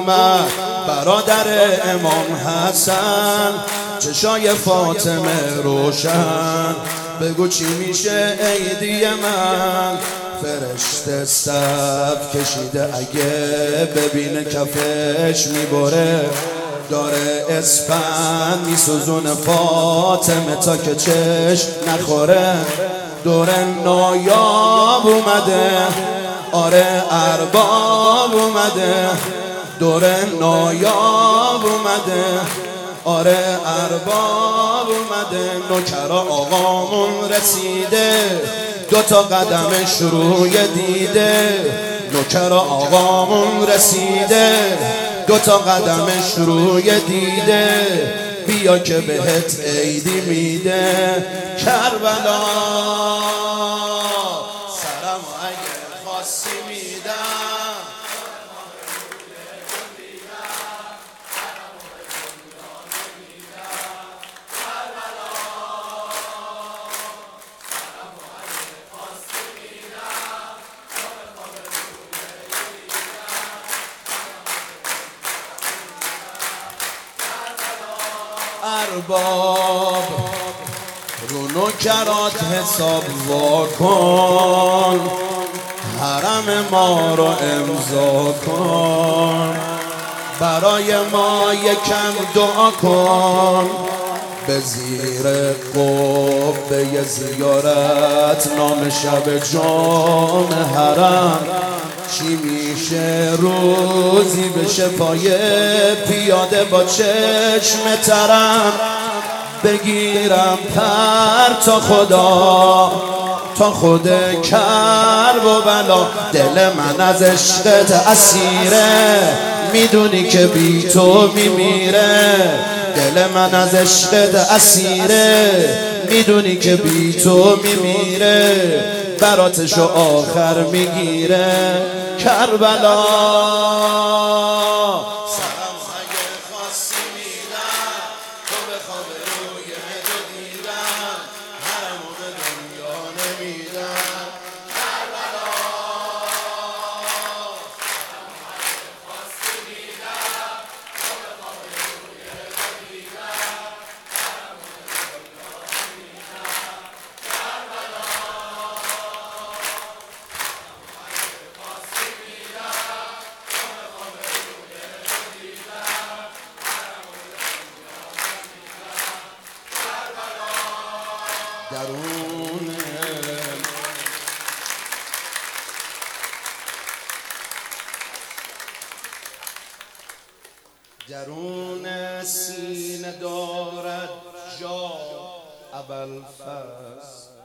اومد برادر امام حسن، چشای فاطمه روشن. بگو چی میشه عیدی من؟ فرشته صف کشیده اگه ببینه کفش میبره، داره اسفند میسوزونه فاطمه تا که چشم نخوره. دوره نایاب اومده، آره ارباب اومده، دوره نایاب اومده، آره ارباب اومده. نوکرا آقامون رسیده، دوتا قدمش روی دیده. نوکرا آقامون رسیده، دوتا قدمش روی دیده. بیا که بهت عیدی میده کربلا، سرم اگه خواستی میدم. ارباب رو نوکرات حساب واکن، حرم ما رو امضا کن. برای ما یکم دعا کن، به زیر قبه زیارت نام شب جام حرم. چی میشه روزی بشه پای پیاده با چشم ترم، بگیرم پر تا خدا تا خود کرب و بلا. دل من از عشقت اسیره، میدونی که بی تو میمیره. دل من از عشقت اسیره، میدونی که بی تو میمیره. براتشو آخر میگیره کربلا، سرم اگه خواستی میدم. تو به خواب روی تو دیدم، حرمو به دنیا نمیدم کربلا. سرم اگه خواستی میدم، تو به خواب روی تو دیدم، حرمو به دنیا نمیدم کربلا. درون سینه دارد جا ابوالفضل،